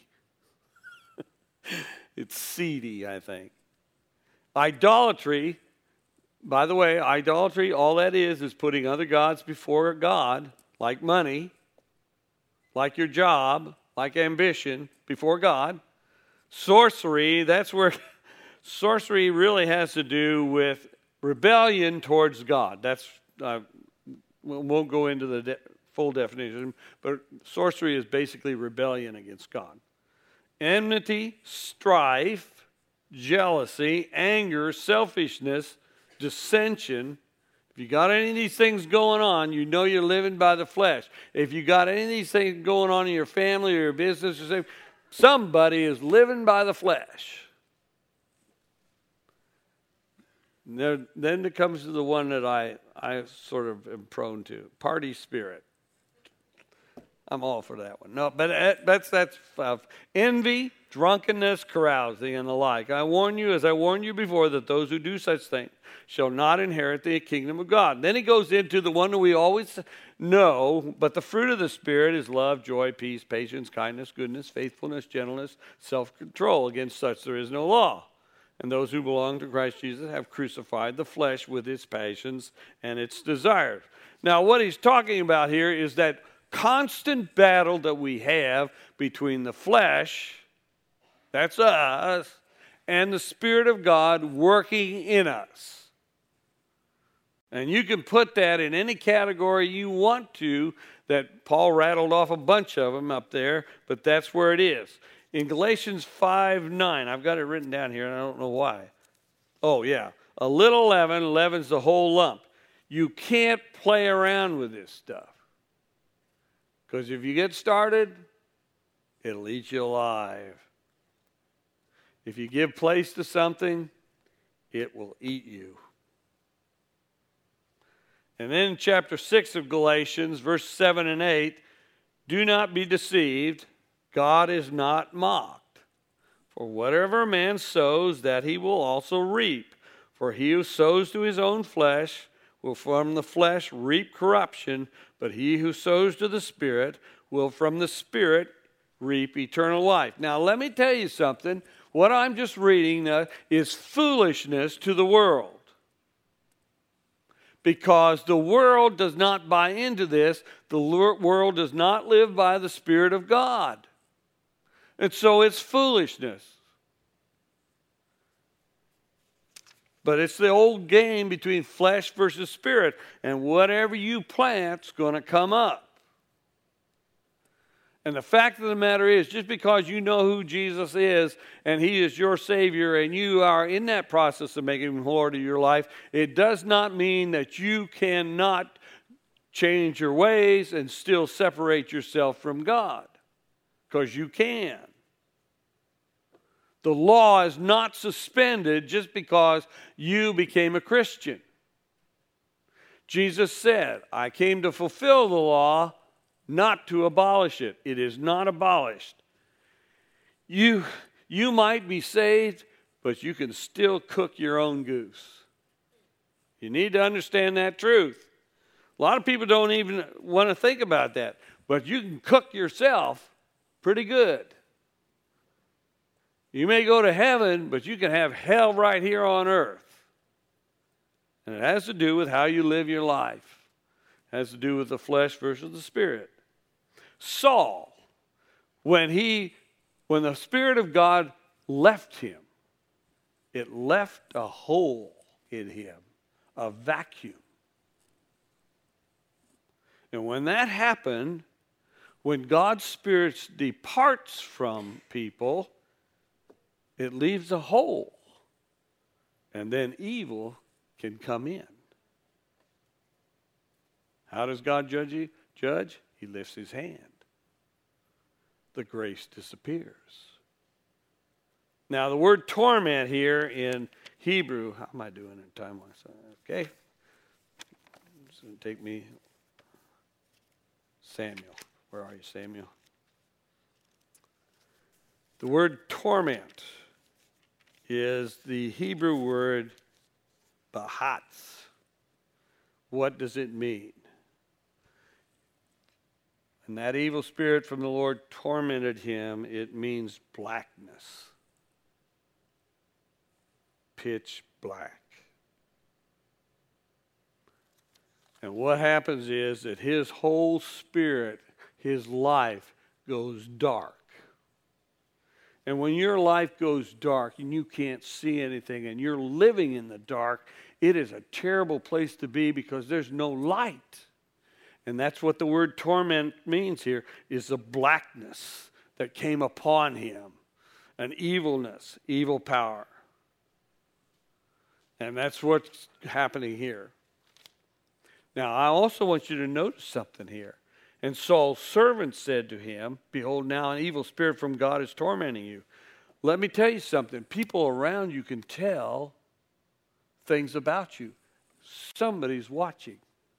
It's seedy, I think. Idolatry. By the way, idolatry, all that is, is putting other gods before God, like money, like your job, like ambition, before God. Sorcery, that's where sorcery really has to do with rebellion towards God. That's, uh, we won't go into the de- full definition, but sorcery is basically rebellion against God. Enmity, strife, jealousy, anger, selfishness, dissension. If you got any of these things going on, you know you're living by the flesh. If you got any of these things going on in your family or your business, or something, somebody is living by the flesh. There, then it comes to the one that I, I sort of am prone to, party spirit. I'm all for that one. No, but that's that's uh, envy, drunkenness, carousing, and the like. I warn you, as I warned you before, that those who do such things shall not inherit the kingdom of God. Then he goes into the one that we always know, but the fruit of the Spirit is love, joy, peace, patience, kindness, goodness, faithfulness, gentleness, self-control. Against such there is no law. And those who belong to Christ Jesus have crucified the flesh with its passions and its desires. Now, what he's talking about here is that constant battle that we have between the flesh, that's us, and the Spirit of God working in us. And you can put that in any category you want to, that Paul rattled off a bunch of them up there, but that's where it is. In Galatians five nine, I've got it written down here, and I don't know why. Oh, yeah. A little leaven leavens the whole lump. You can't play around with this stuff. Because if you get started, it'll eat you alive. If you give place to something, it will eat you. And then in chapter six of Galatians, verse seven and eight, do not be deceived, God is not mocked. For whatever a man sows, that he will also reap. For he who sows to his own flesh will from the flesh reap corruption, but he who sows to the Spirit will from the Spirit reap eternal life. Now let me tell you something. What I'm just reading uh, is foolishness to the world. Because the world does not buy into this. The world does not live by the Spirit of God. And so it's foolishness. But it's the old game between flesh versus spirit. And whatever you plant's going to come up. And the fact of the matter is, just because you know who Jesus is and He is your Savior and you are in that process of making Him Lord of your life, it does not mean that you cannot change your ways and still separate yourself from God. Because you can. The law is not suspended just because you became a Christian. Jesus said, I came to fulfill the law, not to abolish it. It is not abolished. You, you might be saved, but you can still cook your own goose. You need to understand that truth. A lot of people don't even want to think about that, but you can cook yourself pretty good. You may go to heaven, but you can have hell right here on earth. And it has to do with how you live your life. It has to do with the flesh versus the spirit. Saul, when he, when the Spirit of God left him, it left a hole in him, a vacuum. And when that happened, when God's Spirit departs from people, it leaves a hole. And then evil can come in. How does God judge you? Judge? He lifts his hand. The grace disappears. Now, the word torment here in Hebrew, how am I doing in time? Okay. It's going to take me. Samuel. Where are you, Samuel? The word torment is the Hebrew word bahatz. What does it mean? And that evil spirit from the Lord tormented him. It means blackness. Pitch black. And what happens is that his whole spirit, his life, goes dark. And when your life goes dark and you can't see anything and you're living in the dark, it is a terrible place to be because there's no light. And that's what the word torment means here, is the blackness that came upon him. An evilness, evil power. And that's what's happening here. Now, I also want you to notice something here. And Saul's servant said to him, behold, now an evil spirit from God is tormenting you. Let me tell you something. People around you can tell things about you. Somebody's watching.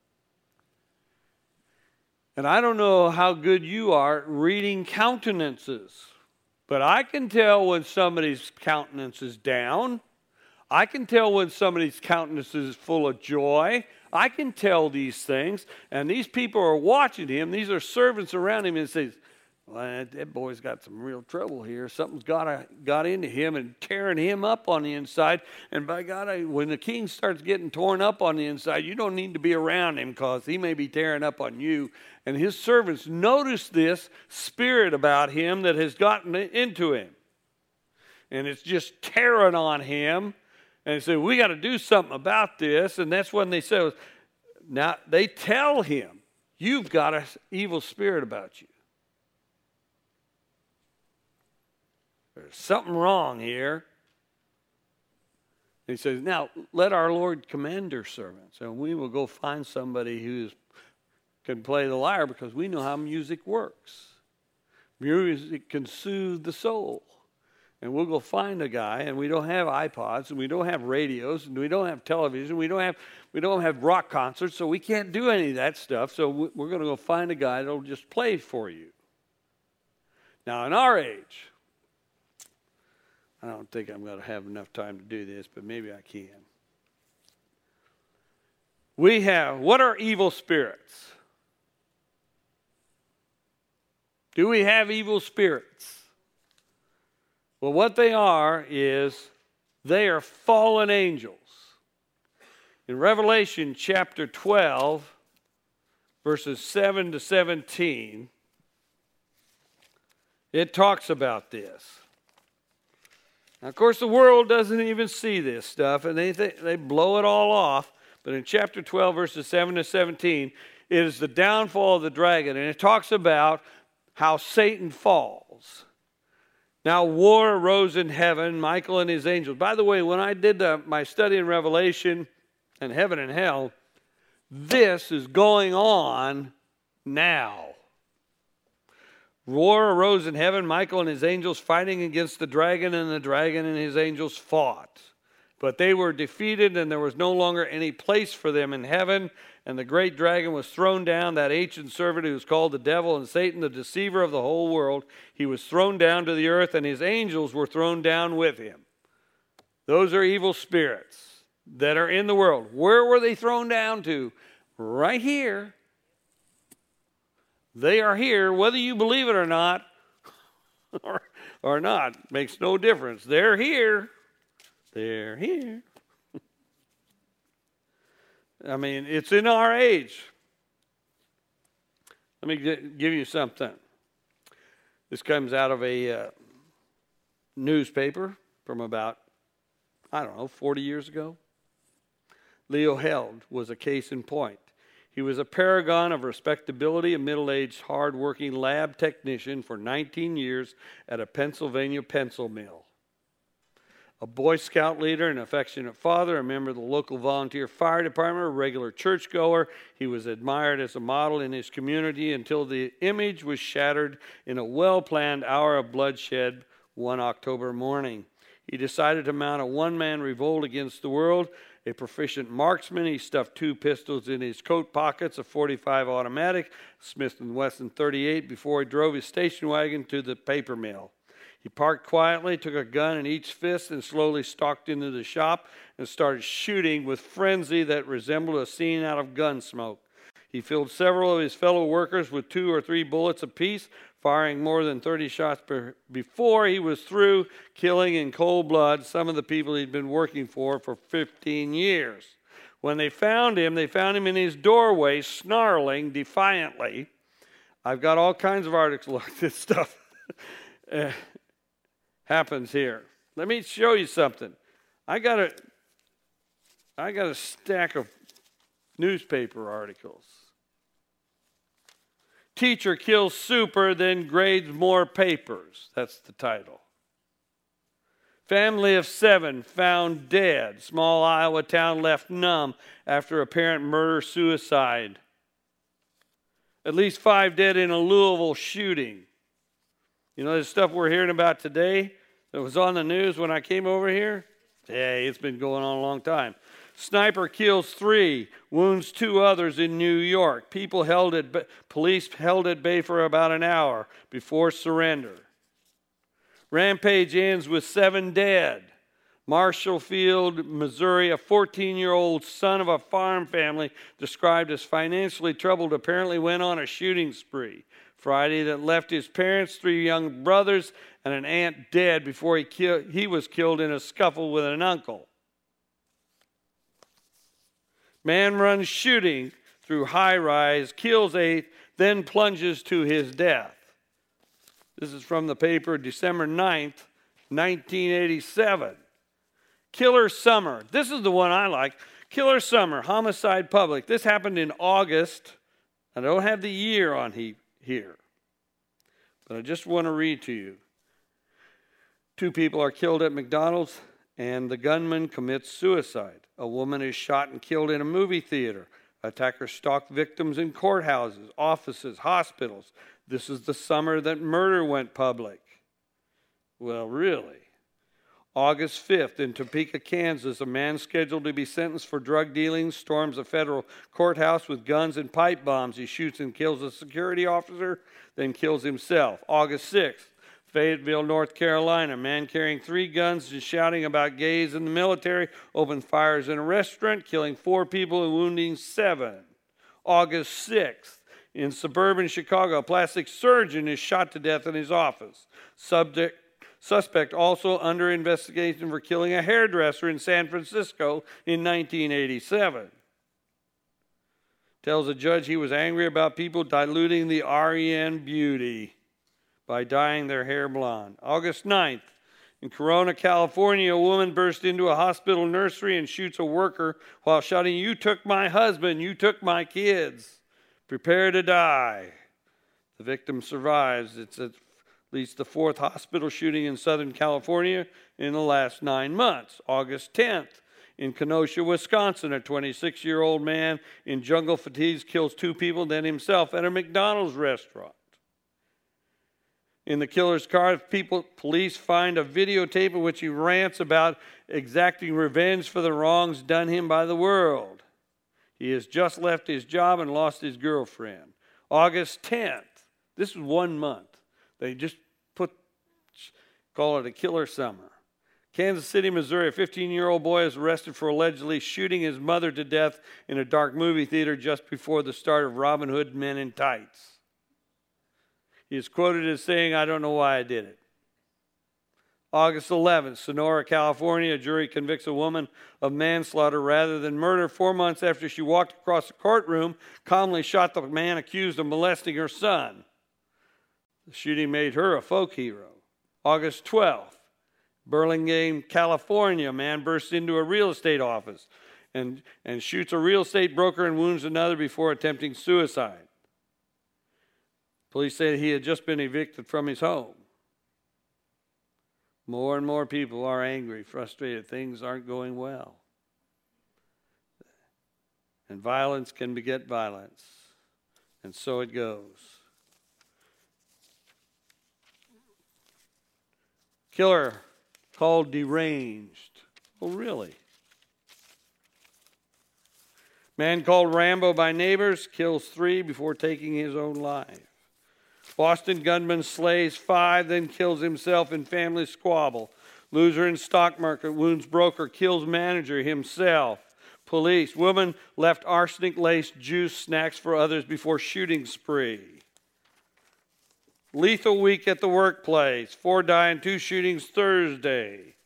And I don't know how good you are at reading countenances, but I can tell when somebody's countenance is down. I can tell when somebody's countenance is full of joy. I can tell these things, and these people are watching him. These are servants around him, and says, Well, that, that boy's got some real trouble here. Something's got a, got into him and tearing him up on the inside. And by God, I, when the king starts getting torn up on the inside, you don't need to be around him because he may be tearing up on you. And his servants notice this spirit about him that has gotten into him. And it's just tearing on him. And they say, we got to do something about this. And that's when they say, now they tell him, you've got an evil spirit about you. There's something wrong here. He says, now let our Lord command your servants, and we will go find somebody who can play the lyre, because we know how music works. Music can soothe the soul. And we'll go find a guy, and we don't have iPods, and we don't have radios, and we don't have television, we don't have we don't have rock concerts, so we can't do any of that stuff. So we're going to go find a guy that'll just play for you. Now, in our age, I don't think I'm going to have enough time to do this, but maybe I can. We have, what are evil spirits? Do we have evil spirits? Well, what they are is they are fallen angels. In Revelation chapter twelve, verses seven to seventeen, it talks about this. Now, of course, the world doesn't even see this stuff, and they th- they blow it all off. But in chapter twelve, verses seven to seventeen, it is the downfall of the dragon, and it talks about how Satan falls. Now, war arose in heaven, Michael and his angels. By the way, when I did the, my study in Revelation and heaven and hell, this is going on now. War arose in heaven, Michael and his angels fighting against the dragon, and the dragon and his angels fought. But they were defeated, and there was no longer any place for them in heaven. And the great dragon was thrown down, that ancient serpent who was called the devil and Satan, the deceiver of the whole world. He was thrown down to the earth, and his angels were thrown down with him. Those are evil spirits that are in the world. Where were they thrown down to? Right here. They are here, whether you believe it or not, or, or not, makes no difference. They're here. They're here. I mean, it's in our age. Let me get, give you something. This comes out of a uh, newspaper from about, I don't know, forty years ago. Leo Held was a case in point. He was a paragon of respectability, a middle-aged, hard-working lab technician for nineteen years at a Pennsylvania pencil mill. A Boy Scout leader, an affectionate father, a member of the local volunteer fire department, a regular churchgoer. He was admired as a model in his community until the image was shattered in a well-planned hour of bloodshed one October morning. He decided to mount a one-man revolt against the world. A proficient marksman, he stuffed two pistols in his coat pockets, a forty-five automatic, Smith and Wesson thirty-eight, before he drove his station wagon to the paper mill. He parked quietly, took a gun in each fist, and slowly stalked into the shop and started shooting with frenzy that resembled a scene out of Gunsmoke. He filled several of his fellow workers with two or three bullets apiece, firing more than thirty shots per, before he was through, killing in cold blood some of the people he'd been working for for fifteen years. When they found him, they found him in his doorway, snarling defiantly. I've got all kinds of articles like this stuff uh, happens here. Let me show you something. I got a, I got a stack of newspaper articles. Teacher kills super, then grades more papers. That's the title. Family of seven found dead. Small Iowa town left numb after apparent murder-suicide. At least five dead in a Louisville shooting. You know the stuff we're hearing about today that was on the news when I came over here? Hey, it's been going on a long time. Sniper kills three, wounds two others in New York. People held at police held at bay for about an hour before surrender. Rampage ends with seven dead. Marshallfield, Missouri, a fourteen-year-old son of a farm family described as financially troubled apparently went on a shooting spree. Friday, that left his parents, three young brothers, and an aunt dead before he, kill, he was killed in a scuffle with an uncle. Man runs shooting through high-rise, kills eight, then plunges to his death. This is from the paper, December ninth, nineteen eighty-seven. Killer Summer. This is the one I like. Killer Summer, homicide public. This happened in August. I don't have the year on he, here, but I just want to read to you. Two people are killed at McDonald's, and the gunman commits suicide. A woman is shot and killed in a movie theater. Attackers stalked victims in courthouses, offices, hospitals. This is the summer that murder went public. Well, really? August fifth, in Topeka, Kansas, a man scheduled to be sentenced for drug dealing storms a federal courthouse with guns and pipe bombs. He shoots and kills a security officer, then kills himself. August sixth, Fayetteville, North Carolina, a man carrying three guns and shouting about gays in the military opened fires in a restaurant, killing four people and wounding seven. August sixth, in suburban Chicago, a plastic surgeon is shot to death in his office. Subject Suspect also under investigation for killing a hairdresser in San Francisco in nineteen eighty-seven. Tells a judge he was angry about people diluting the R E N beauty by dyeing their hair blonde. August ninth, in Corona, California, a woman burst into a hospital nursery and shoots a worker while shouting, "You took my husband, you took my kids. Prepare to die." The victim survives. It's at least the fourth hospital shooting in Southern California in the last nine months. August tenth, in Kenosha, Wisconsin, a twenty-six-year-old man in jungle fatigues kills two people, then himself at a McDonald's restaurant. In the killer's car, people, police find a videotape in which he rants about exacting revenge for the wrongs done him by the world. He has just left his job and lost his girlfriend. August tenth, this is one month. They just put, call it a killer summer. Kansas City, Missouri, a fifteen-year-old boy is arrested for allegedly shooting his mother to death in a dark movie theater just before the start of Robin Hood Men in Tights. He is quoted as saying, "I don't know why I did it." August eleventh, Sonora, California, a jury convicts a woman of manslaughter rather than murder four months after she walked across the courtroom, calmly shot the man accused of molesting her son. The shooting made her a folk hero. August twelfth, Burlingame, California, a man bursts into a real estate office and, and shoots a real estate broker and wounds another before attempting suicide. Police say he had just been evicted from his home. More and more people are angry, frustrated. Things aren't going well. And violence can beget violence. And so it goes. Killer called deranged. Oh, really? Man called Rambo by neighbors kills three before taking his own life. Boston gunman slays five, then kills himself in family squabble. Loser in stock market wounds broker, kills manager himself. Police. Woman left arsenic-laced juice snacks for others before shooting spree. Lethal week at the workplace. Four die in two shootings Thursday.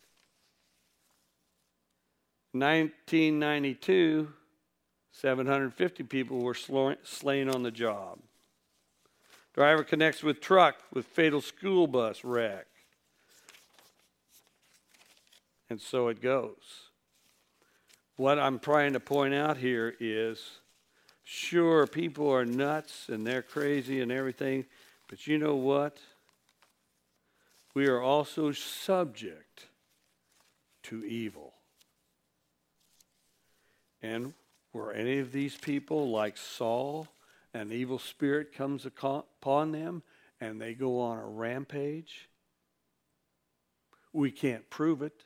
nineteen ninety-two, seven hundred fifty people were slain on the job. Driver connects with truck with fatal school bus wreck. And so it goes. What I'm trying to point out here is, sure, people are nuts and they're crazy and everything, but you know what? We are also subject to evil. And were any of these people like Saul? An evil spirit comes upon them and they go on a rampage? We can't prove it.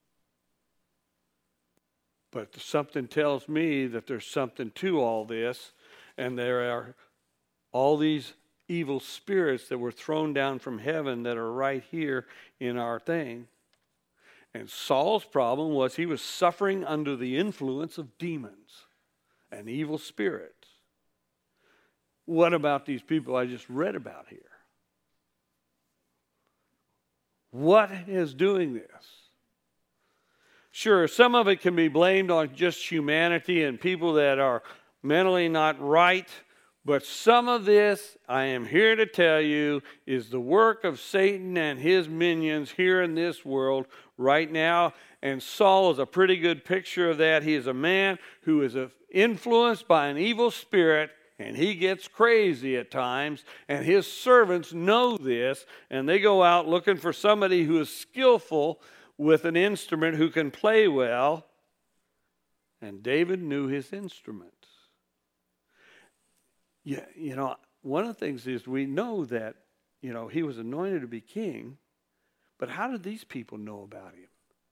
But something tells me that there's something to all this, and there are all these evil spirits that were thrown down from heaven that are right here in our thing. And Saul's problem was he was suffering under the influence of demons and evil spirits. what about these people I just read about here? What is doing this? Sure, some of it can be blamed on just humanity and people that are mentally not right, but some of this, I am here to tell you, is the work of Satan and his minions here in this world right now. And Saul is a pretty good picture of that. He is a man who is influenced by an evil spirit, and he gets crazy at times, and his servants know this, and they go out looking for somebody who is skillful with an instrument who can play well, and David knew his instrument. Yeah, you know, one of the things is we know that, you know, he was anointed to be king, but how did these people know about him?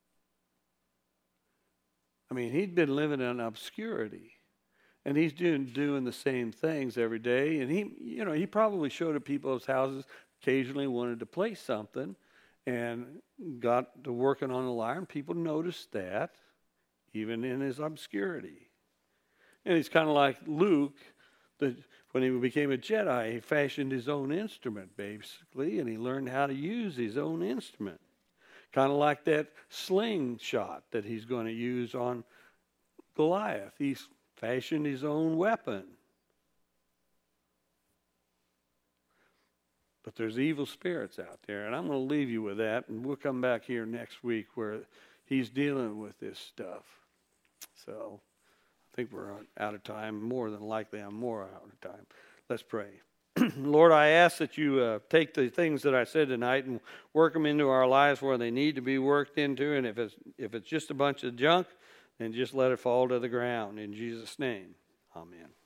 I mean, he'd been living in obscurity, and he's doing doing the same things every day, and he, you know, he probably showed at people's houses, occasionally wanted to play something, and got to working on the lyre, and people noticed that, even in his obscurity. And he's kind of like Luke, the when he became a Jedi, he fashioned his own instrument, basically, and he learned how to use his own instrument. Kind of like that slingshot that he's going to use on Goliath. He's fashioned his own weapon. But there's evil spirits out there, and I'm going to leave you with that, and we'll come back here next week where he's dealing with this stuff. So I think we're out of time. More than likely, I'm more out of time. Let's pray. Lord, I ask that you uh, take the things that I said tonight and work them into our lives where they need to be worked into. And if it's if it's just a bunch of junk, then just let it fall to the ground. In Jesus' name, amen.